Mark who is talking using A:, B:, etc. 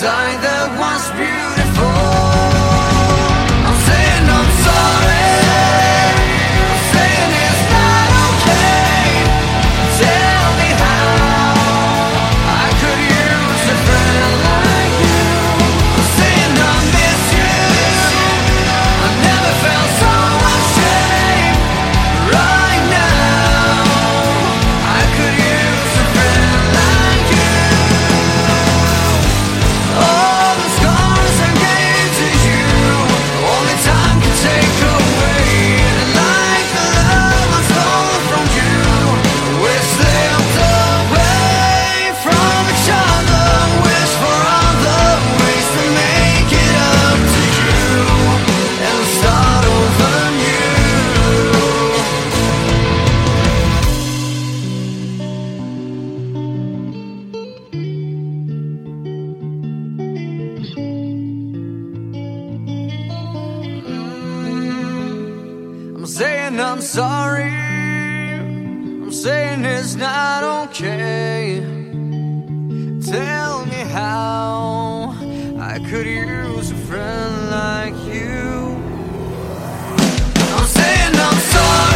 A: sight that was beautiful. I'm saying I'm sorry. I'm saying it's not okay. Tell me how I could use a friend like you. I'm saying I miss you. I never felt so ashamed. Right now I could use a friend like you. All the scars I gave to you, only time can take away. And like the love I stole from you, we slipped away from each other. Wish for other ways to make it up to you and start over new. I'm saying I'm sorry. I'm saying it's not okay. Tell me how I could use a friend like you. I'm saying I'm sorry.